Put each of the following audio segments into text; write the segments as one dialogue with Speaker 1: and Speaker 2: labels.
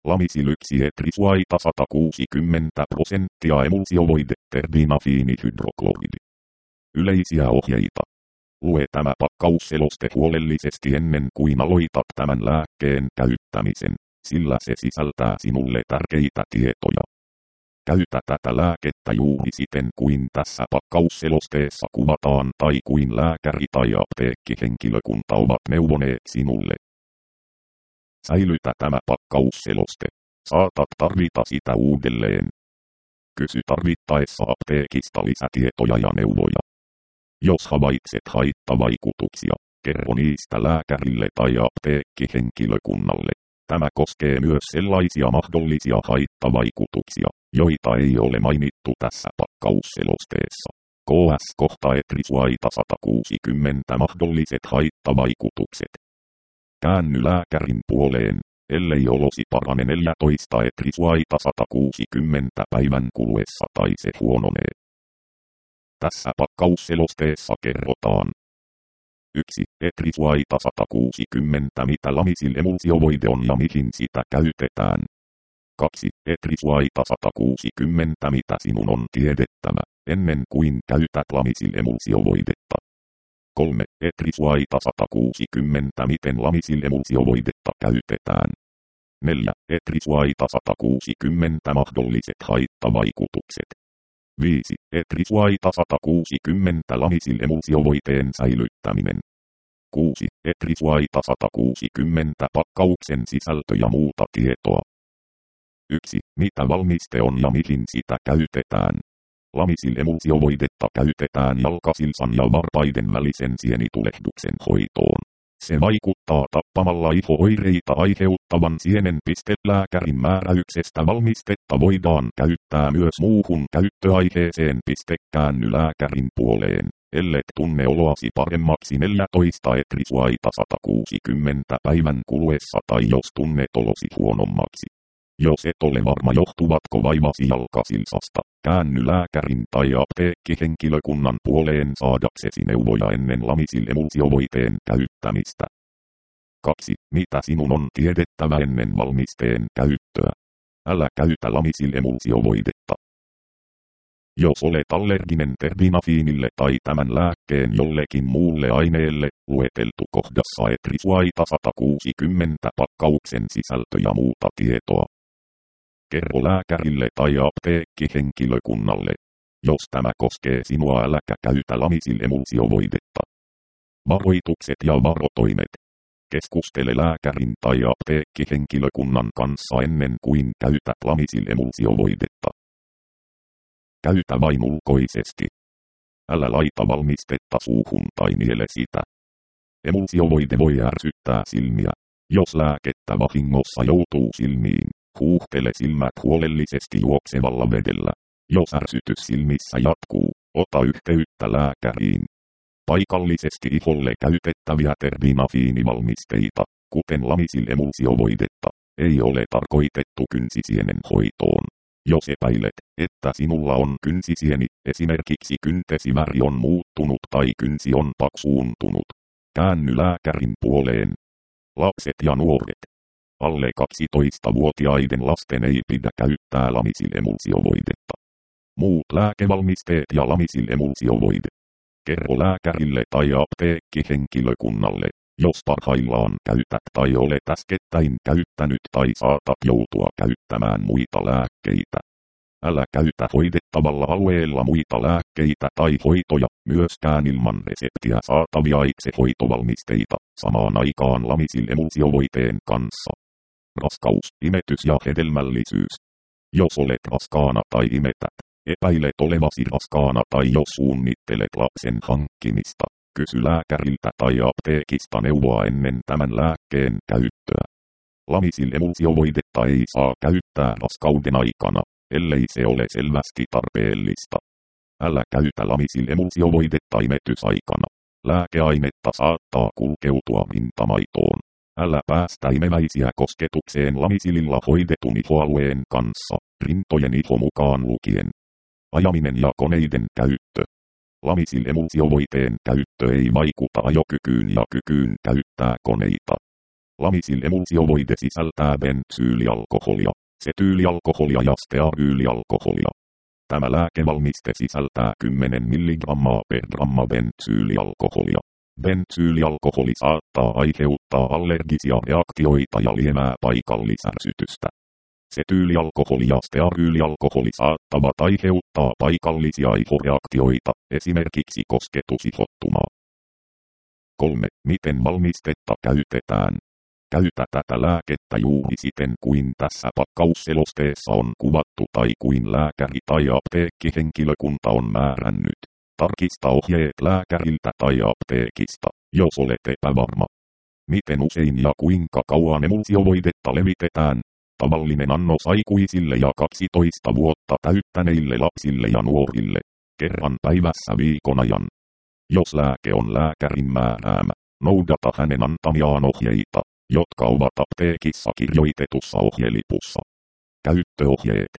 Speaker 1: Lamisil 1 etrisuaita 160% emulsiovoide terdiinafiinihydrokloridi. Yleisiä ohjeita. Lue tämä pakkausseloste huolellisesti ennen kuin aloitat tämän lääkkeen käyttämisen, sillä se sisältää sinulle tärkeitä tietoja. Käytä tätä lääkettä juuri siten kuin tässä pakkausselosteessa kuvataan tai kuin lääkäri tai apteekkihenkilökunta ovat neuvoneet sinulle. Säilytä tämä pakkausseloste. Saatat tarvita sitä uudelleen. Kysy tarvittaessa apteekista lisätietoja ja neuvoja. Jos havaitset haittavaikutuksia, kerro niistä lääkärille tai apteekkihenkilökunnalle. Tämä koskee myös sellaisia mahdollisia haittavaikutuksia, joita ei ole mainittu tässä pakkausselosteessa. KS kohta etrisuaita 160 mahdolliset haittavaikutukset. Käänny lääkärin puoleen, ellei olosi parane 14 etrisuaita 160 päivän kuluessa tai se huononee. Tässä pakkausselosteessa kerrotaan. 1. Etrisuaita 160 mitä lamisil emulsiovoide on ja mihin sitä käytetään. 2. Etrisuaita 160 mitä sinun on tiedettävä, ennen kuin käytät lamisil emulsiovoidetta. 3. Etrisuaita 160 miten lamisil emulsiovoidetta käytetään. 4. Etrisuaita 160 mahdolliset haittavaikutukset. 5. Etrisuaita 160 lamisil emulsiovoiteen säilyttäminen. 6. Etrisuaita 160 pakkauksen sisältö ja muuta tietoa. 1. Mitä valmiste on ja mihin sitä käytetään. Lamisil emulsiovoidetta käytetään jalkasilsan ja varpaiden välisen sienitulehduksen hoitoon. Se vaikuttaa tappamalla iho-oireita aiheuttavan sienenpistelääkärin määräyksestä valmistetta voidaan käyttää myös muuhun käyttöaiheeseen. Käänny lääkärin puoleen, ellet tunne oloasi paremmaksi 14 etrisuaita 160 päivän kuluessa tai jos tunnet olosi huonommaksi. Jos et ole varma johtuvatko vaivasi jalkasilsasta, käänny lääkärin tai apteekkihenkilökunnan puoleen saadaksesi neuvoja ennen lamisil emulsiovoiteen käyttämistä. 2. Mitä sinun on tiedettävä ennen valmisteen käyttöä? Älä käytä lamisil emulsiovoidetta. Jos olet allerginen terdiinafiinille tai tämän lääkkeen jollekin muulle aineelle, lueteltu kohdassa etrisuaita 160 pakkauksen sisältö ja muuta tietoa. Kerro lääkärille tai apteekkihenkilökunnalle. Jos tämä koskee sinua, äläkä käytä lamisil emulsiovoidetta. Varoitukset ja varotoimet. Keskustele lääkärin tai apteekkihenkilökunnan kanssa ennen kuin käytät lamisil emulsiovoidetta. Käytä vain ulkoisesti. Älä laita valmistetta suuhun tai niele sitä. Emulsiovoide voi ärsyttää silmiä. Jos lääkettä vahingossa joutuu silmiin, huuhtele silmät huolellisesti juoksevalla vedellä. Jos ärsytys silmissä jatkuu, ota yhteyttä lääkäriin. Paikallisesti iholle käytettäviä terdiinafiinivalmisteita, kuten lamisil emulsiovoidetta, ei ole tarkoitettu kynsisienen hoitoon. Jos epäilet, että sinulla on kynsisieni, esimerkiksi kyntesi väri on muuttunut tai kynsi on paksuuntunut, käänny lääkärin puoleen. Lapset ja nuoret. Alle 12-vuotiaiden lasten ei pidä käyttää lamisil emulsiovoidetta. Muut lääkevalmisteet ja lamisil emulsiovoide. Kerro lääkärille tai apteekkihenkilökunnalle, jos parhaillaan käytät tai olet äskettäin käyttänyt tai saatat joutua käyttämään muita lääkkeitä. Älä käytä hoidettavalla alueella muita lääkkeitä tai hoitoja, myöskään ilman reseptiä saatavia itsehoitovalmisteita, samaan aikaan lamisil emulsiovoiteen kanssa. Raskaus, imetys ja hedelmällisyys. Jos olet raskaana tai imetät, epäilet olevasi raskaana tai jos suunnittelet lapsen hankkimista, kysy lääkäriltä tai apteekista neuvoa ennen tämän lääkkeen käyttöä. Lamisil emulsiovoidetta ei saa käyttää raskauden aikana, ellei se ole selvästi tarpeellista. Älä käytä lamisil emulsiovoidetta imetysaikana. Lääkeainetta saattaa kulkeutua rintamaitoon. Älä päästä imeväisiä kosketukseen lamisililla hoidetun ihoalueen kanssa, rintojen iho mukaan lukien. Ajaminen ja koneiden käyttö. Lamisil emulsiovoiteen käyttö ei vaikuta ajokykyyn ja kykyyn käyttää koneita. Lamisil-emulsiovoide sisältää bensyylialkoholia, setyylialkoholia ja stearyylialkoholia. Tämä lääkevalmiste sisältää 10 mg per gramma bensyylialkoholia. Bensyylialkoholi saattaa aiheuttaa allergisia reaktioita ja lievää paikallisärsytystä. Setyylialkoholi ja stearyylialkoholi saattavat aiheuttaa paikallisia ihoreaktioita, esimerkiksi kosketusihottumaa. 3. Miten valmistetta käytetään? Käytä tätä lääkettä juuri siten kuin tässä pakkausselosteessa on kuvattu tai kuin lääkäri tai apteekkihenkilökunta on määrännyt. Tarkista ohjeet lääkäriltä tai apteekista, jos olet epävarma. Miten usein ja kuinka kauan emulsiovoidetta levitetään? Tavallinen annos aikuisille ja 12 vuotta täyttäneille lapsille ja nuorille. Kerran päivässä viikon ajan. Jos lääke on lääkärin määräämä, noudata hänen antamiaan ohjeita, jotka ovat apteekissa kirjoitetussa ohjelipussa. Käyttöohjeet.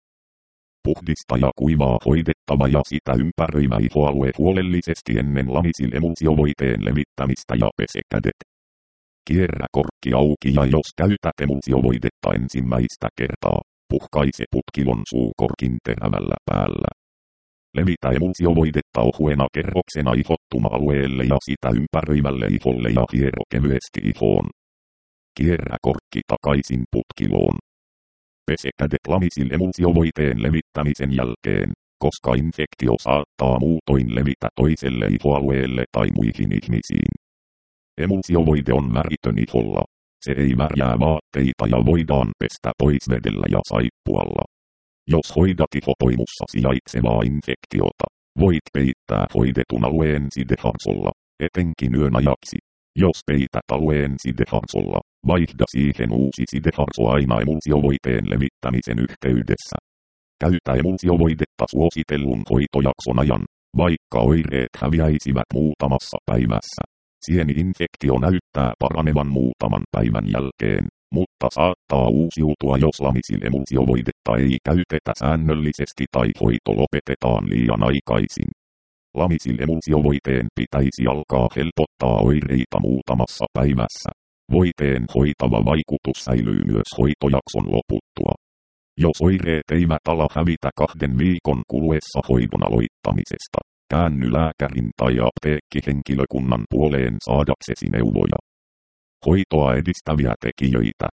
Speaker 1: Puhdista ja kuivaa hoidettava ja sitä ympäröivä ihoalue huolellisesti ennen lamisil-emulsiovoiteen levittämistä ja pese kädet. Kierrä korkki auki ja jos käytät emulsiovoidetta ensimmäistä kertaa, puhkaise putkilon suukorkin terävällä päällä. Levitä emulsiovoidetta ohuena kerroksena ihottuma-alueelle ja sitä ympäröivälle iholle ja hiero kevyesti ihoon. Kierrä korkki takaisin putkiloon. Pese kädet lamisil-emulsiovoiteen levittämisen jälkeen, koska infektio saattaa muutoin levitä toiselle ihoalueelle tai muihin ihmisiin. Emulsiovoide on väritön iholla. Se ei värjää vaatteita ja voidaan pestä pois vedellä ja saippualla. Jos hoidat ihopoimussa sijaitsevaa infektiota, voit peittää hoidetun alueen sideharsolla, etenkin yön ajaksi. Jos peität alueen sideharsolla, vaihda siihen uusi sideharso aina emulsiovoiteen levittämisen yhteydessä. Käytä emulsiovoidetta suositellun hoitojakson ajan, vaikka oireet häviäisivät muutamassa päivässä. Sieni-infektio näyttää paranevan muutaman päivän jälkeen, mutta saattaa uusiutua jos lamisil-emulsiovoidetta ei käytetä säännöllisesti tai hoito lopetetaan liian aikaisin. Lamisil-emulsiovoiteen pitäisi alkaa helpottaa oireita muutamassa päivässä. Voiteen hoitava vaikutus säilyy myös hoitojakson loputtua. Jos oireet eivät ala hävitä 2 viikon kuluessa hoidon aloittamisesta, käänny lääkärin tai apteekkihenkilökunnan puoleen saadaksesi neuvoja. Hoitoa edistäviä tekijöitä.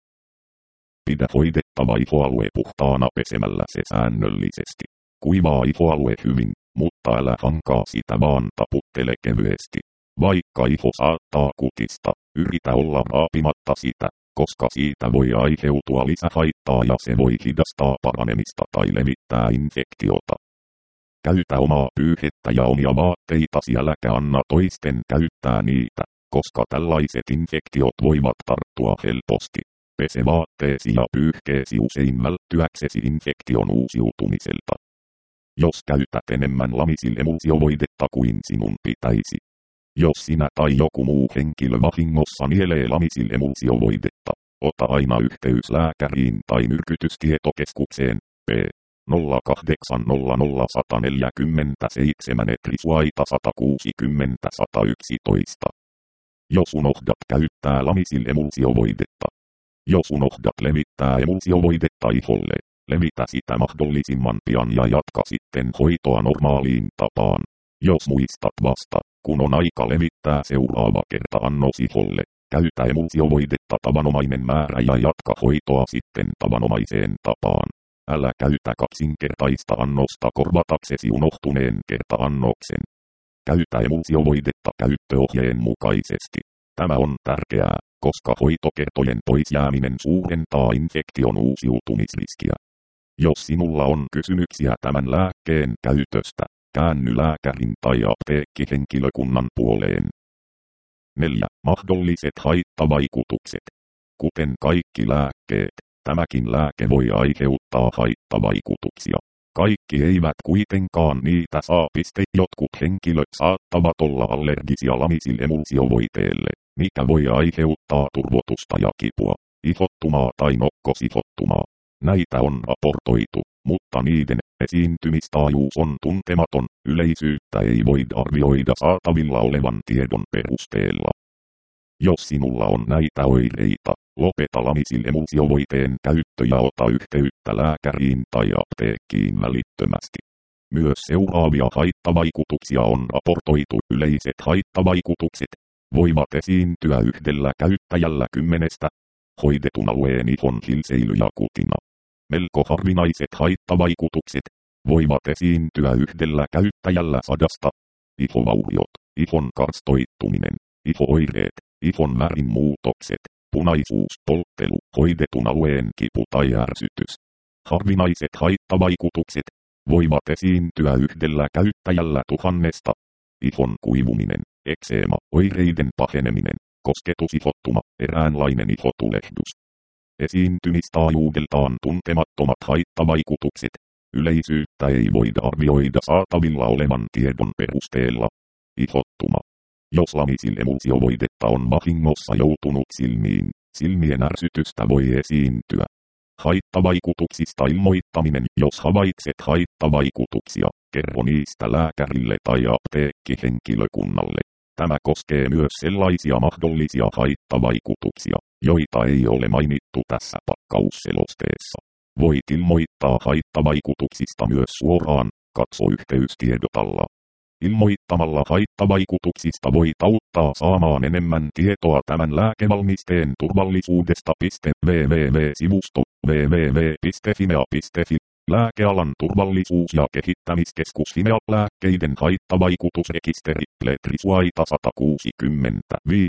Speaker 1: Pidä hoidettava ihoalue puhtaana pesemällä se säännöllisesti. Kuivaa ihoalue hyvin, mutta älä hankaa sitä vaan taputtele kevyesti. Vaikka iho saattaa kutista, yritä olla raapimatta sitä, koska siitä voi aiheutua lisähaittaa ja se voi hidastaa paranemista tai levittää infektiota. Käytä omaa pyyhettä ja omia vaatteitasi äläkä anna toisten käyttää niitä, koska tällaiset infektiot voivat tarttua helposti. Pese vaatteesi ja pyyhkeesi usein välttyäksesi infektion uusiutumiselta. Jos käytät enemmän lamisil-emulsiovoidetta kuin sinun pitäisi. Jos sinä tai joku muu henkilö vahingossa nielee lamisil-emulsiovoidetta, ota aina yhteys lääkäriin tai myrkytystietokeskukseen, p. 0800 147 Etrisuaita 160 111. Jos unohdat käyttää lamisil-emulsiovoidetta. Jos unohdat levittää emulsiovoidetta iholle, levitä sitä mahdollisimman pian ja jatka sitten hoitoa normaaliin tapaan. Jos muistat vasta, kun on aika levittää seuraava kerta annos iholle, käytä emulsiovoidetta tavanomainen määrä ja jatka hoitoa sitten tavanomaiseen tapaan. Älä käytä kaksinkertaista annosta korvataksesi unohtuneen kerta-annoksen. Käytä emulsiovoidetta käyttöohjeen mukaisesti. Tämä on tärkeää, koska hoitokertojen poisjääminen suurentaa infektion uusiutumisriskiä. Jos sinulla on kysymyksiä tämän lääkkeen käytöstä, käänny lääkärin tai apteekkihenkilökunnan puoleen. 4. Mahdolliset haittavaikutukset. Kuten kaikki lääkkeet, tämäkin lääke voi aiheuttaa haittavaikutuksia. Kaikki eivät kuitenkaan niitä saa. Jotkut henkilöt saattavat olla allergisia lamisil-emulsiovoiteelle, mikä voi aiheuttaa turvotusta ja kipua, ihottumaa tai nokkosihottumaa. Näitä on raportoitu, mutta niiden esiintymistaajuus on tuntematon, yleisyyttä ei voida arvioida saatavilla olevan tiedon perusteella. Jos sinulla on näitä oireita, lopeta Lamisil-emulsiovoiteen käyttö ja ota yhteyttä lääkäriin tai apteekkiin välittömästi. Myös seuraavia haittavaikutuksia on raportoitu. Yleiset haittavaikutukset voivat esiintyä yhdellä käyttäjällä 10. Hoidetun alueen ihon hilseily ja kutina. Melko harvinaiset haittavaikutukset voivat esiintyä yhdellä käyttäjällä 100. Ihovauriot, ihon karstoittuminen, ihooireet, ihon värin muutokset, punaisuus, polttelu, hoidetun alueen kipu tai ärsytys. Harvinaiset haittavaikutukset voivat esiintyä yhdellä käyttäjällä 1000. Ihon kuivuminen, ekseema, oireiden paheneminen, kosketusihottuma, eräänlainen ihotulehdus. Esiintymistaajuudeltaan tuntemattomat haittavaikutukset. Yleisyyttä ei voida arvioida saatavilla olevan tiedon perusteella. Ihottuma. Jos Lamisil-emulsiovoidetta on vahingossa joutunut silmiin, silmien ärsytystä voi esiintyä. Haittavaikutuksista ilmoittaminen. Jos havaitset haittavaikutuksia, kerro niistä lääkärille tai apteekkihenkilökunnalle. Tämä koskee myös sellaisia mahdollisia haittavaikutuksia, joita ei ole mainittu tässä pakkausselosteessa. Voit ilmoittaa haittavaikutuksista myös suoraan, katso yhteystiedotalla. Ilmoittamalla haittavaikutuksista voit auttaa saamaan enemmän tietoa tämän lääkevalmisteen turvallisuudesta. www.sivusto www.fimea.fi Lääkealan turvallisuus- ja kehittämiskeskus Fimea lääkkeiden haittavaikutusrekisteri Letrisuaita 160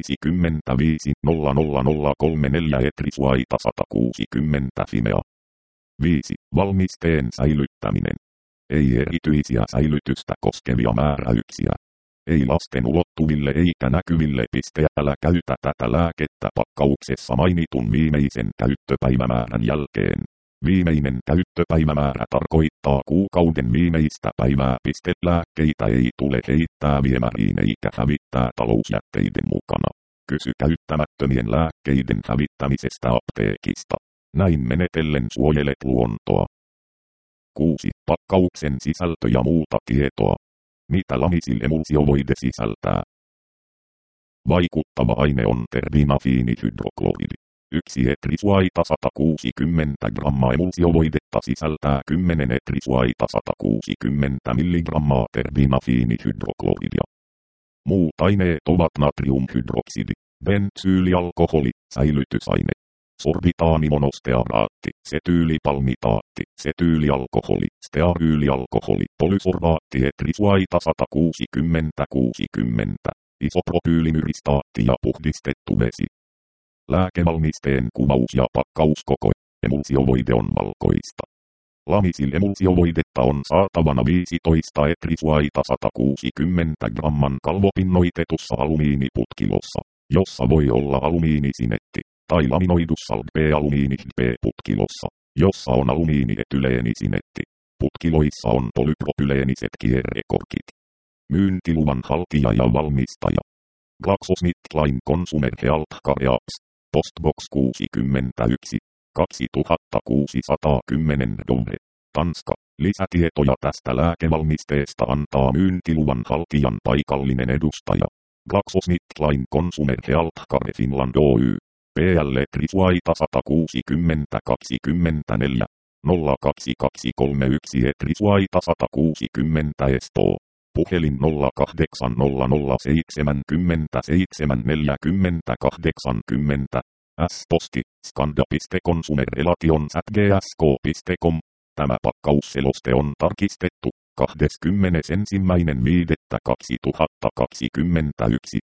Speaker 1: 55 00034 Letrisuaita 160 Fimea. 5. Valmisteen säilyttäminen. Ei erityisiä säilytystä koskevia määräyksiä. Ei lasten ulottuville eikä näkyville. Älä käytä tätä lääkettä pakkauksessa mainitun viimeisen käyttöpäivämäärän jälkeen. Viimeinen käyttöpäivämäärä tarkoittaa kuukauden viimeistä päivää. Lääkkeitä ei tule heittää viemäriin eikä hävittää talousjätteiden mukana. Kysy käyttämättömien lääkkeiden hävittämisestä apteekista. Näin menetellen suojelet luontoa. 6. Pakkauksen sisältö ja muuta tietoa. Mitä Lamisil-emulsiovoide sisältää? Vaikuttava aine on terbinafiinihydrokloridi. 1 etrisuaita 160 grammaa emulsiovoidetta sisältää 10 etrisuaita 160 milligrammaa terbinafiinihydrokloridia. Muut aineet ovat natriumhydroksidi, bensyylialkoholi, säilytysaine, sorbitaanimonostearaatti, setyylipalmitaatti, setyylialkoholi, stearyylialkoholi, polysorbaatti etrisuaita 160-60, isopropyylimyristaatti ja puhdistettu vesi. Lääkevalmisteen kuvaus ja pakkauskoko. Emulsiovoide on valkoista. Lamisil-emulsiovoidetta on saatavana 15 etrisuaita 160 gramman kalvopinnoitetussa alumiiniputkilossa, jossa voi olla alumiinisinetti, tai laminoidussa B-alumiini-B-putkilossa, jossa on alumiinietyleenisinetti. Putkiloissa on polypropyleeniset kierrekorkit. Myyntiluvan haltija ja valmistaja. GlaxoSmithKline Consumer Healthcare Apps. Postbox 61, 2610 Dovre, Tanska. Lisätietoja tästä lääkevalmisteesta antaa myyntiluvan haltijan paikallinen edustaja. GlaxoSmithKline Consumer Healthcare Finland Oy. PL Etrisuaita 160-24 02231 Etrisuaita 160 Espoo. Puhelin 080070 S-posti, skanda.consumerrelations@gsk.com. Tämä pakkausseloste on tarkistettu 21.5.2021.